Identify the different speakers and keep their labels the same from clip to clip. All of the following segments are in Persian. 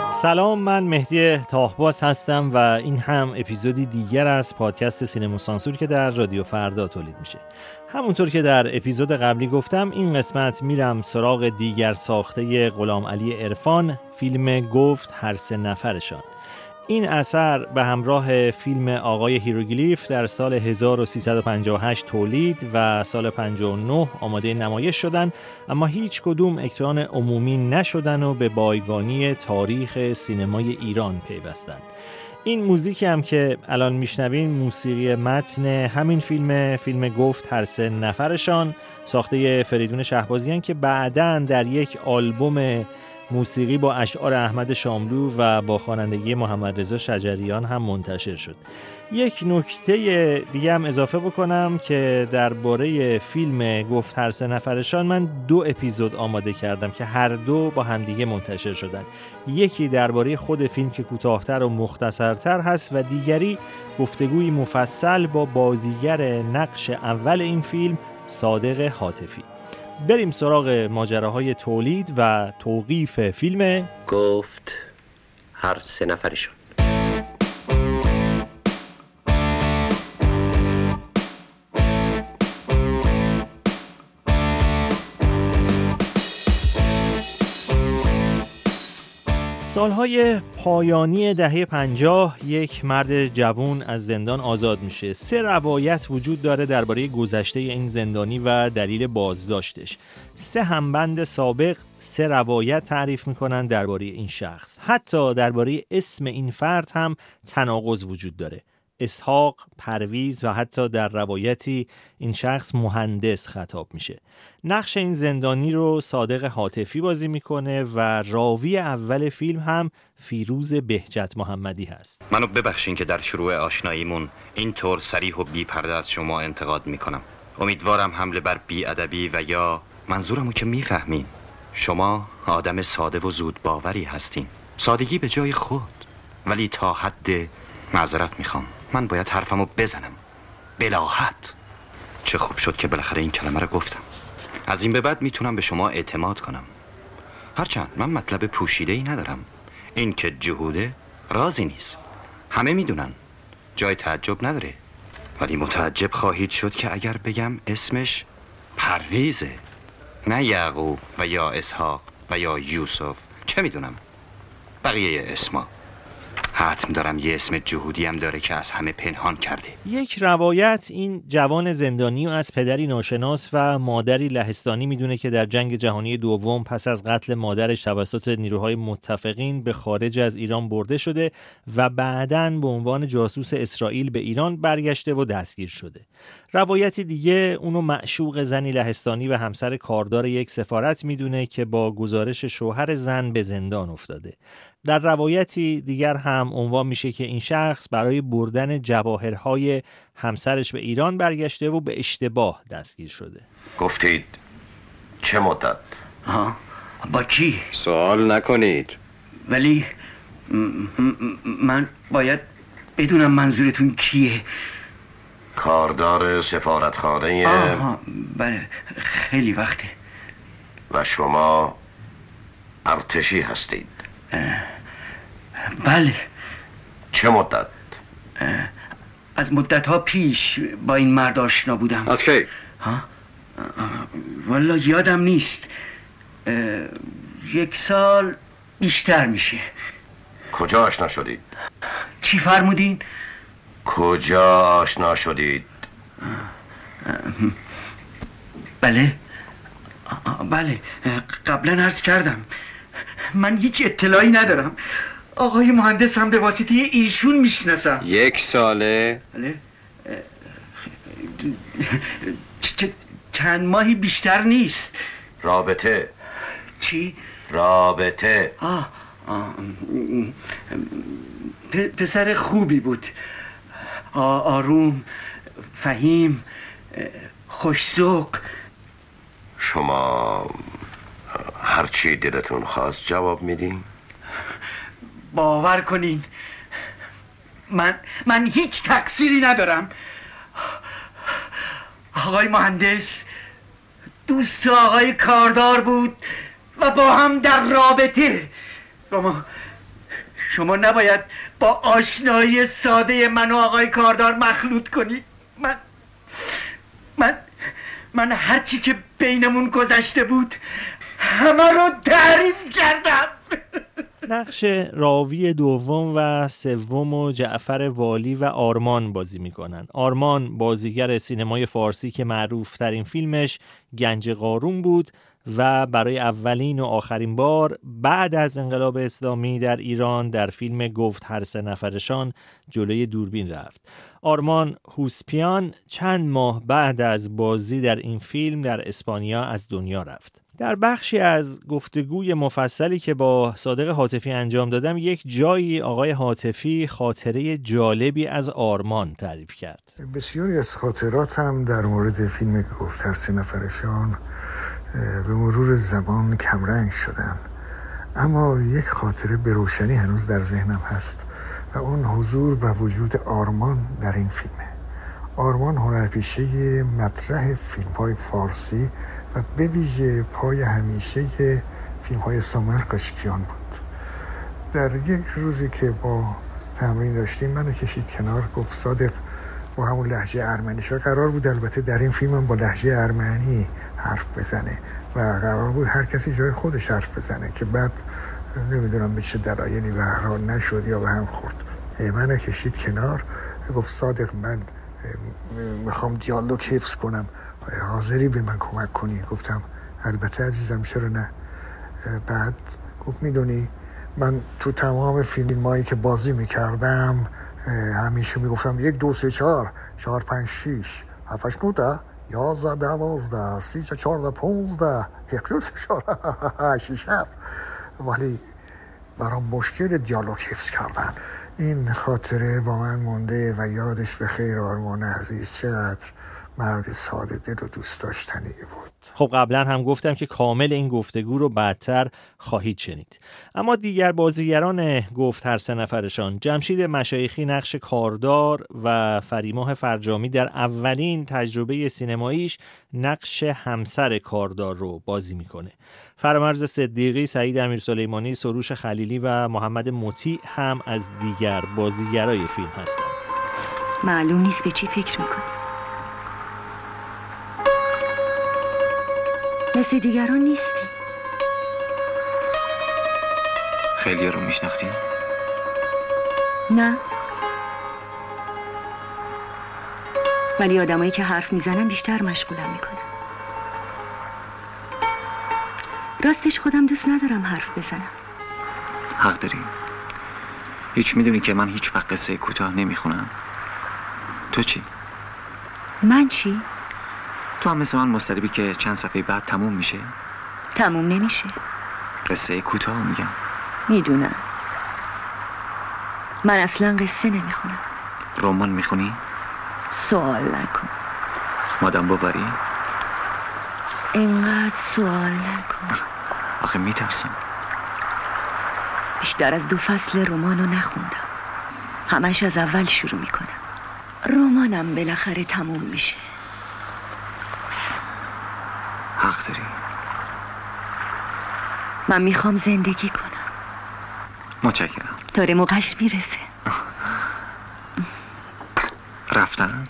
Speaker 1: سلام، من مهدی تاهباز هستم و این هم اپیزودی دیگر از پادکست سینما سانسور که در رادیو فردا تولید میشه. همونطور که در اپیزود قبلی گفتم، این قسمت میرم سراغ دیگر ساخته غلام علی عرفان، فیلم گفت هر سه نفرشان. این اثر به همراه فیلم آقای هیروگلیف در سال 1358 تولید و سال 59 آماده نمایش شدن، اما هیچ کدوم اکران عمومی نشدن و به بایگانی تاریخ سینمای ایران پیوستن. این موزیکی هم که الان میشنوین موسیقی متن همین فیلم گفت هر سه نفرشان، ساخته فریدون شهبازیان که بعداً در یک آلبوم موسیقی با اشعار احمد شاملو و با خوانندگی محمد رضا شجریان هم منتشر شد. یک نکته دیگه هم اضافه بکنم که درباره فیلم گفت هر سه نفرشان من 2 اپیزود آماده کردم که هر دو با همدیگه منتشر شدن. یکی درباره خود فیلم که کوتاه‌تر و مختصرتر هست و دیگری گفتگوی مفصل با بازیگر نقش اول این فیلم، صادق حاتفی. بریم سراغ ماجراهای تولید و توقیف فیلم
Speaker 2: گفت هر سه نفرشون.
Speaker 1: سالهای پایانی دهه 50 یک مرد جوان از زندان آزاد میشه. 3 روایت وجود داره درباره گذشته این زندانی و دلیل بازداشتش. 3 همبند سابق 3 روایت تعریف میکنن درباره این شخص. حتی درباره اسم این فرد هم تناقض وجود داره. اسحاق، پرویز و حتی در روایتی این شخص مهندس خطاب میشه. نقش این زندانی رو صادق حاتفی بازی میکنه و راوی اول فیلم هم فیروز بهجت محمدی هست.
Speaker 3: منو ببخشین که در شروع آشناییمون اینطور صریح و بی پرده از شما انتقاد میکنم. امیدوارم حمله بر بی ادبی و یا منظورمو که میفهمین. شما آدم ساده و زود باوری هستین. سادگی به جای خود، ولی تا حد معذرت میخوام. من باید حرفمو بزنم. بلاحت. چه خوب شد که بالاخره این کلمه رو گفتم. از این به بعد میتونم به شما اعتماد کنم. هرچند من مطلب پوشیده‌ای ندارم. این که جهوده رازی نیست. همه میدونن. جای تعجب نداره. ولی متعجب خواهید شد که اگر بگم اسمش پرویزه، نه یعقوب و یا اسحاق و یا یوسف. چه میدونم بقیه اسما. حتم دارم یه اسم جهودی هم داره که از همه پنهان کرده.
Speaker 1: یک روایت این جوان زندانی رو از پدری ناشناس و مادری لهستانی میدونه که در جنگ جهانی دوم پس از قتل مادرش توسط نیروهای متفقین به خارج از ایران برده شده و بعداً به عنوان جاسوس اسرائیل به ایران برگشته و دستگیر شده. روایتی دیگه اونو معشوق زنی لهستانی و همسر کاردار یک سفارت میدونه که با گزارش شوهر زن به زندان افتاده. در روایتی دیگر هم عنوان میشه که این شخص برای بردن جواهرهای همسرش به ایران برگشته و به اشتباه دستگیر شده.
Speaker 2: گفتید چه مدت؟
Speaker 4: با کی؟
Speaker 2: سوال نکنید.
Speaker 4: ولی من باید بدونم منظورتون کیه.
Speaker 2: کاردار سفارتخانه.
Speaker 4: بله، خیلی وقته.
Speaker 2: و شما ارتشی هستید؟
Speaker 4: بله.
Speaker 2: چه مدت؟
Speaker 4: از مدت‌ها پیش با این مرد آشنا بودم.
Speaker 2: از کی؟
Speaker 4: والا یادم نیست. 1 سال بیشتر میشه.
Speaker 2: کجا آشنا شدید؟
Speaker 4: چی فرمودین؟
Speaker 2: کجا آشنا شدید؟
Speaker 4: بله قبلا عرض کردم. من هیچ اطلاعی ندارم. آقای مهندس هم به واسطه ایشون میشناسم.
Speaker 2: 1 ساله؟
Speaker 4: بله. چند ماهی بیشتر نیست.
Speaker 2: رابطه؟
Speaker 4: چی؟
Speaker 2: رابطه.
Speaker 4: پسر خوبی بود. آروم، فهیم، خوش‌ذوق.
Speaker 2: شما هرچی دلتون خواست جواب میدین؟
Speaker 4: باور کنین من هیچ تقصیری ندارم. آقای مهندس دوست آقای کاردار بود و با هم در رابطه. شما نباید با آشنایی ساده من و آقای کاردار مخلوط کنید. من هرچی که بینمون گذشته بود همه رو تعریف کردم.
Speaker 1: نقش راوی دوم و سوم و جعفر والی و آرمان بازی میکنن. آرمان بازیگر سینمای فارسی که معروف ترین فیلمش گنج قارون بود و برای اولین و آخرین بار بعد از انقلاب اسلامی در ایران در فیلم گفت هر سه نفرشان جلوی دوربین رفت. آرمان هوسپیان چند ماه بعد از بازی در این فیلم در اسپانیا از دنیا رفت. در بخشی از گفتگوی مفصلی که با صادق حاتفی انجام دادم یک جایی آقای حاتفی خاطره جالبی از آرمان تعریف کرد.
Speaker 5: بسیاری از خاطراتم در مورد فیلم گفت هر سه نفرشان به مرور زمان کمرنگ شدن، اما یک خاطره به روشنی هنوز در ذهنم هست و اون حضور و وجود آرمان در این فیلمه. آرمان هنرپیشه مطرح فیلم‌های فارسی و به ویژه پای همیشه فیلم‌های ساموئل قشقیان بود. در یک روزی که با تمرین داشتیم منو کشید کنار، گفت صادق با همون لهجه ارمنیش و قرار بود البته در این فیلم هم با لهجه ارمنی حرف بزنه و قرار بود هر کسی جای خودش حرف بزنه که بعد نمیدونم به چه دلایلی به هر حال نشد یا به هم خورد. منو کشید کنار، گفت صادق من میخوام دیالوگ حفظ کنم، حاضری به من کمک کنی؟ گفتم البته عزیزم، چرا نه. بعد گفت میدونی من تو تمام فیلمایی که بازی میکردم همیشه میگفتم 1 2 3 4 4 5 6 7 8 9 10 11 12 13 14 15 1 2 3 4 6 7 ولی برام مشکل دیالوگ حفظ کردن. این خاطره با من مونده و یادش به خیر آرمان عزیز چقدر مرد ساده دل و دوست داشتنی بود.
Speaker 1: خب قبلا هم گفتم که کامل این گفتگو رو بعدتر خواهید شنید. اما دیگر بازیگران گفت هر سه نفرشان، جمشید مشایخی نقش کاردار و فریماه فرجامی در اولین تجربه سینماییش نقش همسر کاردار رو بازی میکنه. فرامرز صدیقی، سعید امیرسلیمانی، سروش خلیلی و محمد مطیع هم از دیگر بازیگرای فیلم هستند.
Speaker 6: معلوم نیست به چی فکر میکنی. مثل دیگران نیستی.
Speaker 3: خیلی رو میشناختی؟
Speaker 6: نه، ولی آدمایی که حرف میزنن بیشتر مشغولم میکنن. راستش خودم دوست ندارم حرف بزنم.
Speaker 3: حق داری. هیچ میدونی که من هیچ وقت قصه کوتاه نمیخونم. تو چی؟
Speaker 6: من چی؟
Speaker 3: تو هم مثل من مضطربی که چند صفحه بعد تموم میشه؟
Speaker 6: تموم نمیشه.
Speaker 3: قصه کوتاه میگم.
Speaker 6: میدونم. من اصلا قصه نمیخونم.
Speaker 3: رمان میخونی؟
Speaker 6: سوال نکن.
Speaker 3: مادام بواری؟
Speaker 6: اینقدر سوال نکن.
Speaker 3: آخه میترسم.
Speaker 6: بیشتر از 2 فصل رمانو نخوندم. همش از اول شروع میکنم. رمانم بالاخره تموم میشه.
Speaker 3: حق داری.
Speaker 6: من میخوام زندگی کنم.
Speaker 3: متشکرم.
Speaker 6: داره موقعش میرسه.
Speaker 3: رفتن؟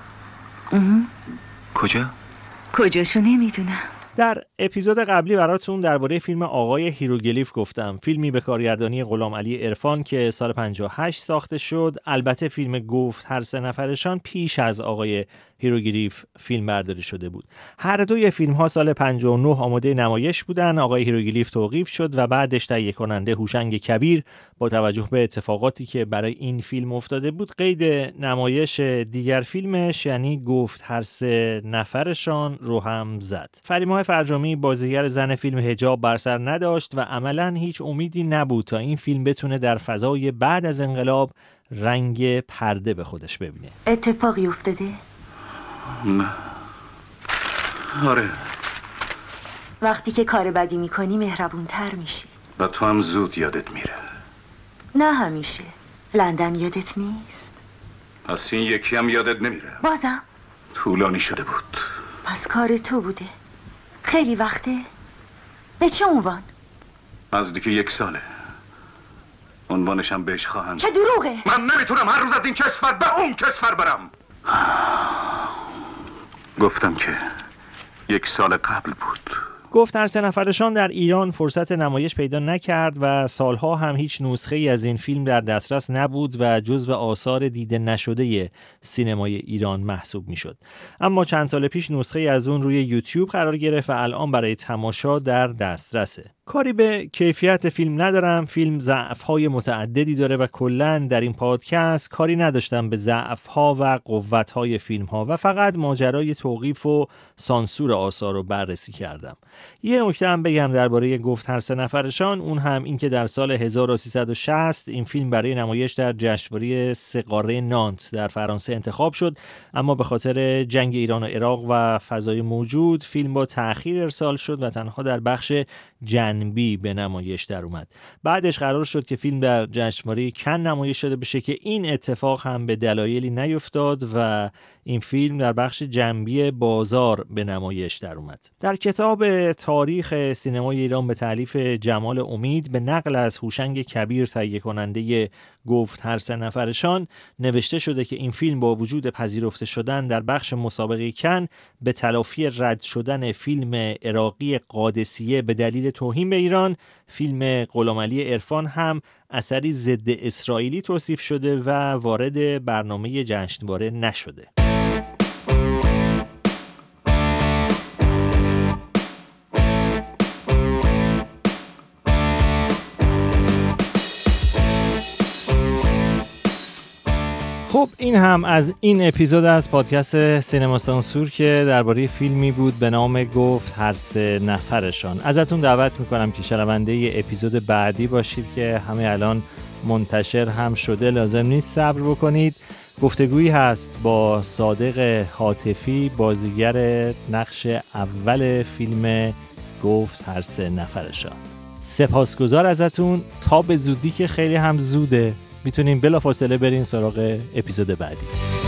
Speaker 3: کجا؟
Speaker 6: کجاشو نمیدونم.
Speaker 1: در اپیزود قبلی براتون درباره فیلم آقای هیروگلیف گفتم، فیلمی به کارگردانی غلام علی عرفان که سال 58 ساخته شد. البته فیلم گفت هر سه نفرشان پیش از آقای هیروگلیف فیلم برداری شده بود. هر دوی فیلم ها سال 59 آماده نمایش بودن. آقای هیروگلیف توقیف شد و بعدش تهیه کننده هوشنگ کبیر با توجه به اتفاقاتی که برای این فیلم افتاده بود قید نمایش دیگر فیلمش یعنی گفت هر سه نفرشان رو هم زد. فریماه فرجامی بازیگر زن فیلم حجاب بر سر نداشت و عملاً هیچ امیدی نبود تا این فیلم بتونه در فضای بعد از انقلاب رنگ پرده به خودش ببینه.
Speaker 6: اتفاقی افتاده؟
Speaker 2: نه. آره.
Speaker 6: وقتی که کار بدی میکنی مهربونتر میشی.
Speaker 2: و تو هم زود یادت میره.
Speaker 6: نه همیشه. لندن یادت نیست؟
Speaker 2: پس این یکی هم یادت نمیره.
Speaker 6: بازم؟
Speaker 2: طولانی شده بود.
Speaker 6: پس کار تو بوده. خیلی وقته؟ به چه عنوان؟
Speaker 2: نزدیک 1 ساله.
Speaker 7: عنوانشم بهش خواهند.
Speaker 6: چه دروغه.
Speaker 7: من نمیتونم هر روز از این کشور به اون کشور برم. گفتم که 1 سال قبل بود.
Speaker 1: گفت هر 3 نفرشان در ایران فرصت نمایش پیدا نکرد و سالها هم هیچ نسخه ای از این فیلم در دسترس نبود و جزو آثار دیده نشده سینمای ایران محسوب میشد. اما چند سال پیش نسخه از اون روی یوتیوب قرار گرفت و الان برای تماشا در دسترسه. کاری به کیفیت فیلم ندارم، فیلم ضعف‌های متعددی داره و کلاً در این پادکست کاری نداشتم به ضعف‌ها و قوت‌های فیلم‌ها و فقط ماجرای توقیف و سانسور آثار رو بررسی کردم. یه نکته هم بگم درباره گفت هر 3 نفرشان، اون هم این که در سال 1360 این فیلم برای نمایش در جشنواره سه‌قاره نانت در فرانسه انتخاب شد، اما به خاطر جنگ ایران و عراق و فضای موجود فیلم با تأخیر ارسال شد و تنها در بخش جنبی به نمایش در اومد. بعدش قرار شد که فیلم در جشنواره کن نمایش شده بشه که این اتفاق هم به دلایلی نیفتاد و این فیلم در بخش جنبی بازار به نمایش در اومد. در کتاب تاریخ سینمای ایران به تالیف جمال امید به نقل از هوشنگ کبیر تهیه کننده گفت هر 3 نفرشان نوشته شده که این فیلم با وجود پذیرفته شدن در بخش مسابقه کن به تلافی رد شدن فیلم عراقی قادسیه به دلیل توهین به ایران، فیلم غلامعلی عرفان هم اثری ضد اسرائیلی توصیف شده و وارد برنامه جشنواره نشده. خب این هم از این اپیزود از پادکست سینما سانسور که درباره فیلمی بود به نام گفت هر 3 نفرشان. ازتون دعوت میکنم که شنونده اپیزود بعدی باشید که همه الان منتشر هم شده، لازم نیست صبر بکنید. گفتگویی هست با صادق حاتفی، بازیگر نقش اول فیلم گفت هر 3 نفرشان. سپاسگزار ازتون، تا به زودی که خیلی هم زوده میتونیم بلافاصله بریم سراغ اپیزود بعدی.